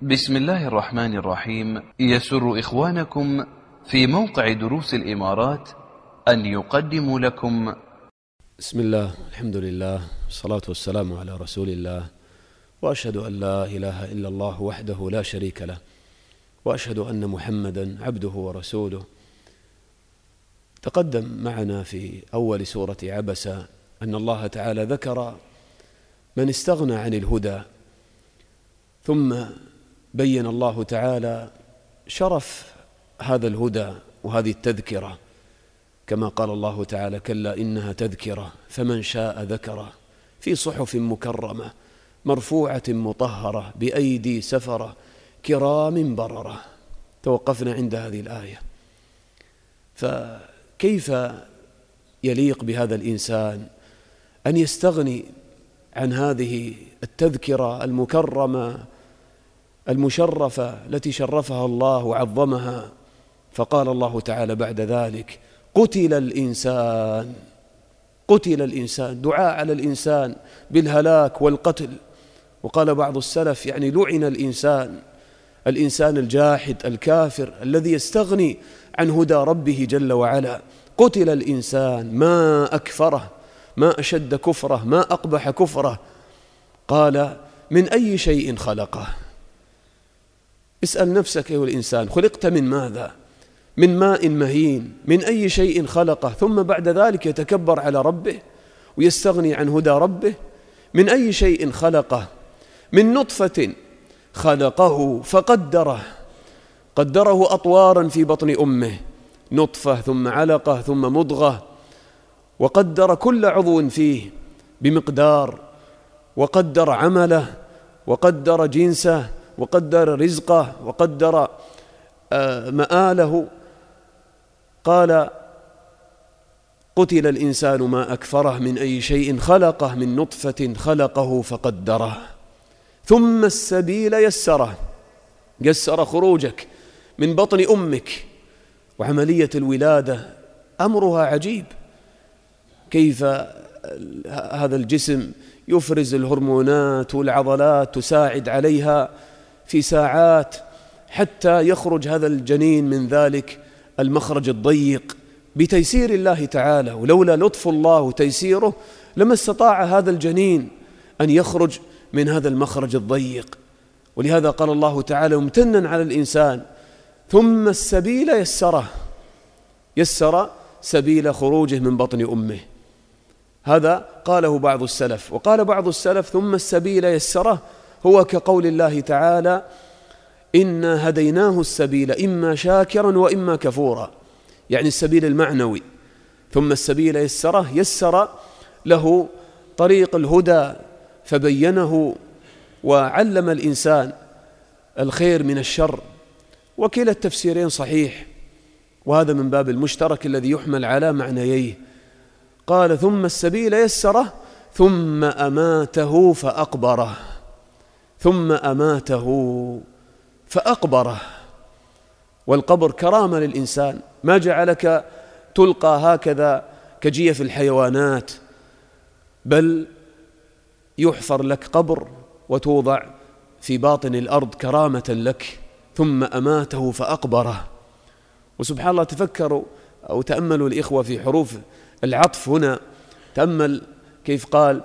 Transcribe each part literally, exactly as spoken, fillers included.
بسم الله الرحمن الرحيم. يسر إخوانكم في موقع دروس الإمارات أن يقدموا لكم بسم الله، الحمد لله، والصلاة والسلام على رسول الله، وأشهد أن لا إله إلا الله وحده لا شريك له، وأشهد أن محمدا عبده ورسوله. تقدم معنا في أول سورة عبس أن الله تعالى ذكر من استغنى عن الهدى، ثم بين الله تعالى شرف هذا الهدى وهذه التذكرة، كما قال الله تعالى: كلا إنها تذكرة فمن شاء ذكره في صحف مكرمة مرفوعة مطهرة بأيدي سفرة كرام بررة. توقفنا عند هذه الآية. فكيف يليق بهذا الإنسان أن يستغني عن هذه التذكرة المكرمة المشرفة التي شرفها الله وعظمها؟ فقال الله تعالى بعد ذلك: قتل الإنسان. قتل الإنسان، دعاء على الإنسان بالهلاك والقتل. وقال بعض السلف: يعني لعن الإنسان، الإنسان الجاحد الكافر الذي يستغني عن هدى ربه جل وعلا. قتل الإنسان ما أكفره، ما أشد كفره، ما أقبح كفره. قال: من أي شيء خلقه؟ اسأل نفسك أيها الإنسان، خلقت من ماذا؟ من ماء مهين. من أي شيء خلقه؟ ثم بعد ذلك يتكبر على ربه ويستغني عن هدى ربه. من أي شيء خلقه؟ من نطفة خلقه فقدره، قدره أطوارا في بطن أمه، نطفة ثم علقة ثم مضغة، وقدر كل عضو فيه بمقدار، وقدر عمله، وقدر جنسه، وقدر رزقه، وقدر مآله. قال: قتل الإنسان ما أكفره. من أي شيء خلقه؟ من نطفة خلقه فقدره. ثم السبيل يسره، يسر خروجك من بطن أمك. وعملية الولادة أمرها عجيب، كيف هذا الجسم يفرز الهرمونات والعضلات تساعد عليها في ساعات حتى يخرج هذا الجنين من ذلك المخرج الضيق بتيسير الله تعالى. ولولا لطف الله وتيسيره لما استطاع هذا الجنين أن يخرج من هذا المخرج الضيق. ولهذا قال الله تعالى ممتنا على الإنسان: ثم السبيل يسره، يسر سبيل خروجه من بطن أمه. هذا قاله بعض السلف. وقال بعض السلف: ثم السبيل يسره هو كقول الله تعالى: إنا هديناه السبيل إما شاكرا وإما كفورا، يعني السبيل المعنوي. ثم السبيل يسره، يسر له طريق الهدى فبينه وعلم الإنسان الخير من الشر. وكلا التفسيرين صحيح، وهذا من باب المشترك الذي يحمل على معنييه. قال: ثم السبيل يسره ثم أماته فأقبره. ثم أماته فأقبره. والقبر كرامة للإنسان، ما جعلك تلقى هكذا كجيف الحيوانات، بل يحفر لك قبر وتوضع في باطن الأرض كرامة لك. ثم أماته فأقبره. وسبحان الله، تفكروا أو تأملوا الإخوة في حروف العطف هنا. تأمل كيف قال: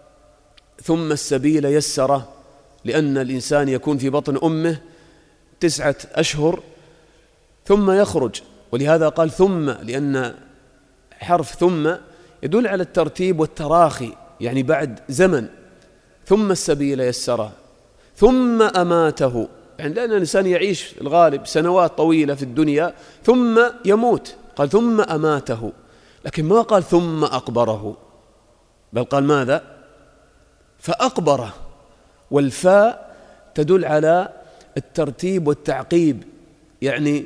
ثم السبيل يسره، لأن الإنسان يكون في بطن أمه تسعة أشهر ثم يخرج. ولهذا قال ثم، لأن حرف ثم يدل على الترتيب والتراخي، يعني بعد زمن. ثم السبيل يسره ثم أماته، يعني لأن الإنسان يعيش الغالب سنوات طويلة في الدنيا ثم يموت. قال ثم أماته، لكن ما قال ثم أقبره، بل قال ماذا؟ فأقبره. والفاء تدل على الترتيب والتعقيب، يعني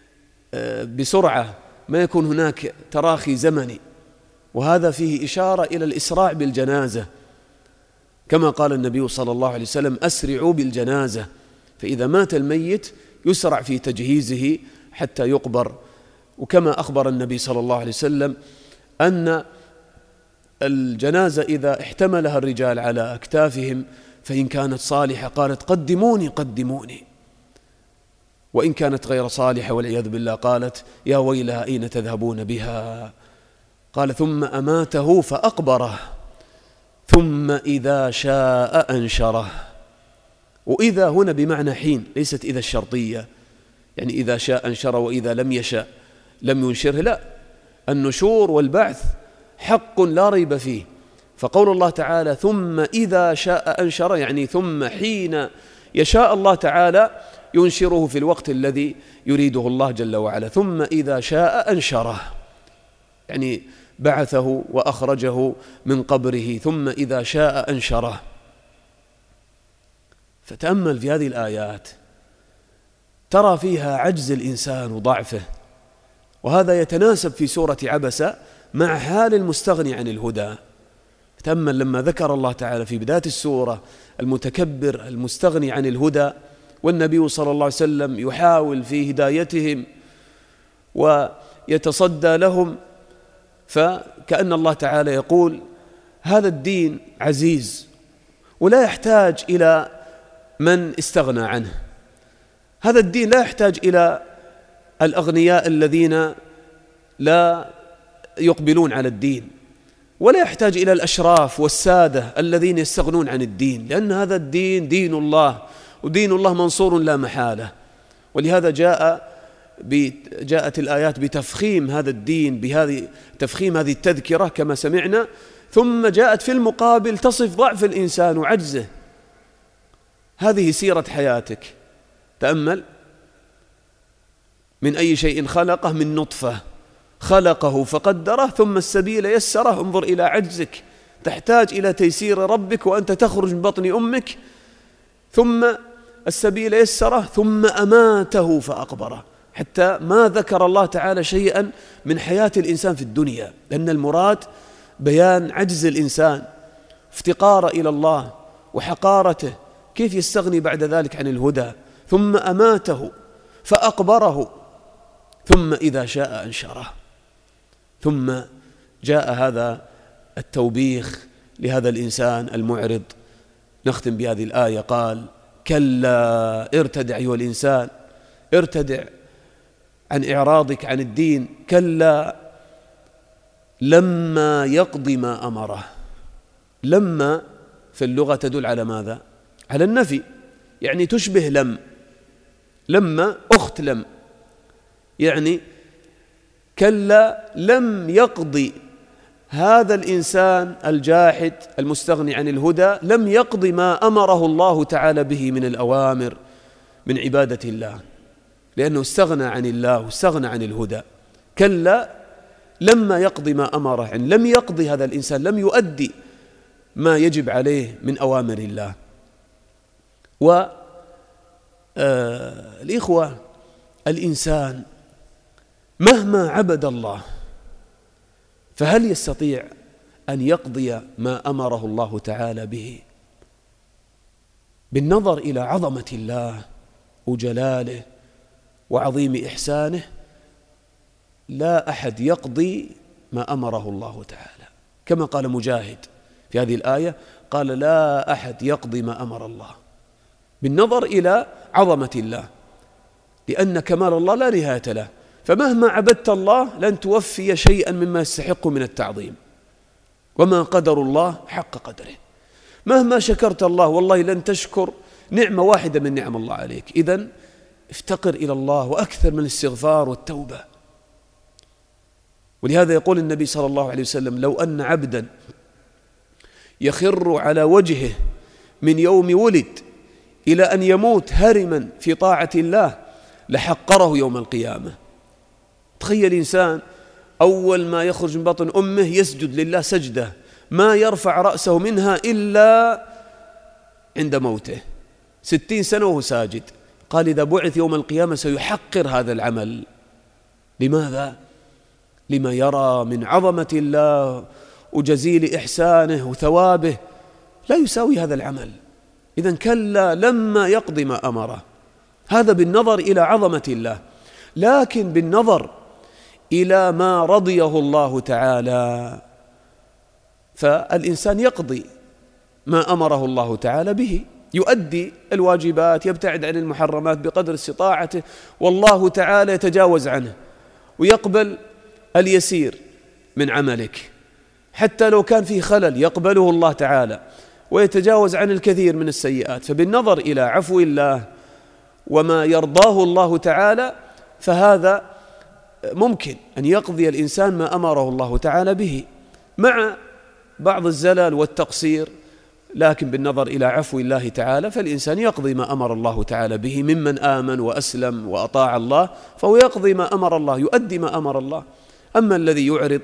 بسرعة، ما يكون هناك تراخي زمني. وهذا فيه إشارة إلى الإسراع بالجنازة، كما قال النبي صلى الله عليه وسلم: أسرعوا بالجنازة. فإذا مات الميت يسرع في تجهيزه حتى يقبر. وكما أخبر النبي صلى الله عليه وسلم أن الجنازة إذا احتملها الرجال على أكتافهم فإن كانت صالحة قالت قدموني قدموني، وإن كانت غير صالحة والعياذ بالله قالت يا ويلها أين تذهبون بها. قال ثم أماته فأقبره ثم إذا شاء أنشره. وإذا هنا بمعنى حين، ليست إذا الشرطية، يعني إذا شاء أنشره وإذا لم يشاء لم ينشره، لا، النشور والبعث حق لا ريب فيه. فقول الله تعالى ثم إذا شاء أنشره يعني ثم حين يشاء الله تعالى ينشره في الوقت الذي يريده الله جل وعلا. ثم إذا شاء أنشره يعني بعثه وأخرجه من قبره، ثم إذا شاء أنشره. فتأمل في هذه الآيات ترى فيها عجز الإنسان وضعفه، وهذا يتناسب في سورة عبسة مع حال المستغني عن الهدى. تأمل لما ذكر الله تعالى في بداية السورة المتكبر المستغني عن الهدى، والنبي صلى الله عليه وسلم يحاول في هدايتهم ويتصدى لهم، فكأن الله تعالى يقول هذا الدين عزيز ولا يحتاج إلى من استغنى عنه، هذا الدين لا يحتاج إلى الأغنياء الذين لا يقبلون على الدين، ولا يحتاج إلى الأشراف والسادة الذين يستغنون عن الدين، لأن هذا الدين دين الله، ودين الله منصور لا محالة. ولهذا جاء جاءت الآيات بتفخيم هذا الدين، بهذه تفخيم هذه التذكرة كما سمعنا، ثم جاءت في المقابل تصف ضعف الإنسان وعجزه. هذه سيرة حياتك. تأمل من أي شيء خلقه، من نطفة خلقه فقدره ثم السبيل يسره. انظر إلى عجزك، تحتاج إلى تيسير ربك وأنت تخرج من بطن أمك، ثم السبيل يسره ثم أماته فأقبره. حتى ما ذكر الله تعالى شيئا من حياة الإنسان في الدنيا، لأن المراد بيان عجز الإنسان، افتقاره إلى الله وحقارته، كيف يستغني بعد ذلك عن الهدى. ثم أماته فأقبره ثم إذا شاء أنشره. ثم جاء هذا التوبيخ لهذا الإنسان المعرض. نختم بهذه الآية، قال كلا ارتدع أيها الإنسان، ارتدع عن إعراضك عن الدين، كلا لما يقضي ما أمره. لما في اللغة تدل على ماذا؟ على النفي، يعني تشبه لم، لما أخت لم، يعني كلا لم يقضي هذا الإنسان الجاحد المستغني عن الهدى، لم يقضي ما أمره الله تعالى به من الأوامر من عبادة الله، لأنه استغنى عن الله واستغنى عن الهدى. كلا لما يقضي ما أمره، يعني لم يقضي هذا الإنسان، لم يؤدي ما يجب عليه من أوامر الله. والإخوة الإنسان مهما عبد الله فهل يستطيع أن يقضي ما أمره الله تعالى به؟ بالنظر إلى عظمة الله وجلاله وعظيم إحسانه لا أحد يقضي ما أمره الله تعالى، كما قال مجاهد في هذه الآية، قال لا أحد يقضي ما أمر الله، بالنظر إلى عظمة الله، لأن كمال الله لا نهاية له. فمهما عبدت الله لن توفي شيئا مما يستحق من التعظيم، وما قدر الله حق قدره. مهما شكرت الله والله لن تشكر نعمة واحدة من نعم الله عليك. إذن افتقر إلى الله وأكثر من الاستغفار والتوبة. ولهذا يقول النبي صلى الله عليه وسلم لو أن عبدا يخر على وجهه من يوم ولد إلى أن يموت هرما في طاعة الله لحقره يوم القيامة. تخيل إنسان أول ما يخرج من بطن أمه يسجد لله سجدة ما يرفع رأسه منها إلا عند موته، ستين سنة وهو ساجد. قال إذا بعث يوم القيامة سيحقر هذا العمل. لماذا؟ لما يرى من عظمة الله وجزيل إحسانه وثوابه، لا يساوي هذا العمل. إذن كلا لما يقضي ما أمره. هذا بالنظر إلى عظمة الله، لكن بالنظر إلى ما رضيه الله تعالى فالإنسان يقضي ما أمره الله تعالى به، يؤدي الواجبات، يبتعد عن المحرمات بقدر استطاعته، والله تعالى يتجاوز عنه ويقبل اليسير من عملك، حتى لو كان فيه خلل يقبله الله تعالى ويتجاوز عن الكثير من السيئات. فبالنظر إلى عفو الله وما يرضاه الله تعالى فهذا ممكن أن يقضي الإنسان ما أمره الله تعالى به مع بعض الزلل والتقصير، لكن بالنظر إلى عفو الله تعالى فالإنسان يقضي ما أمر الله تعالى به ممن آمن وأسلم وأطاع الله، فهو يقضي ما أمر الله، يؤدي ما أمر الله. أما الذي يعرض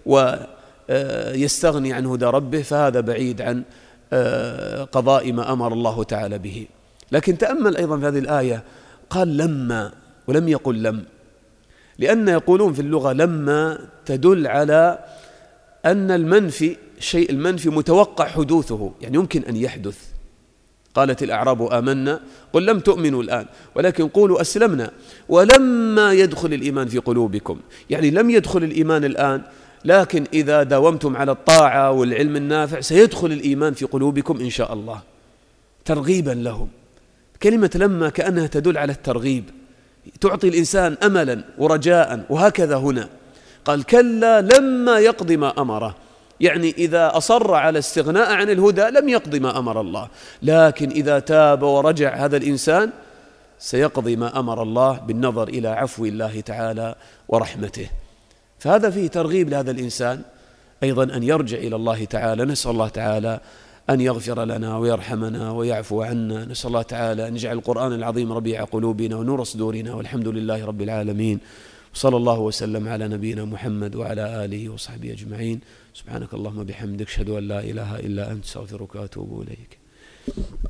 ويستغني عن هدى ربه فهذا بعيد عن قضاء ما أمر الله تعالى به. لكن تأمل أيضا في هذه الآية، قال لما ولم يقل لم، لأن يقولون في اللغة لما تدل على أن المنفي، الشيء المنفي متوقع حدوثه، يعني يمكن أن يحدث. قالت الأعراب آمنا قل لم تؤمنوا الآن ولكن قولوا أسلمنا ولما يدخل الإيمان في قلوبكم، يعني لم يدخل الإيمان الآن، لكن إذا داومتم على الطاعة والعلم النافع سيدخل الإيمان في قلوبكم إن شاء الله، ترغيبا لهم. كلمة لما كأنها تدل على الترغيب، تعطي الإنسان أملا ورجاء. وهكذا هنا قال كلا لما يقضي ما أمره، يعني إذا أصر على استغناء عن الهدى لم يقضي ما أمر الله، لكن إذا تاب ورجع هذا الإنسان سيقضي ما أمر الله بالنظر إلى عفو الله تعالى ورحمته. فهذا فيه ترغيب لهذا الإنسان أيضا أن يرجع إلى الله تعالى. نسأل الله تعالى أن يغفر لنا ويرحمنا ويعفو عنا. نسأل الله تعالى أن يجعل القرآن العظيم ربيع قلوبنا ونور صدورنا، والحمد لله رب العالمين، وصلى الله وسلم على نبينا محمد وعلى آله وصحبه أجمعين. سبحانك اللهم بحمدك، أشهد أن لا إله إلا أنت، أستغفرك وأتوب إليك.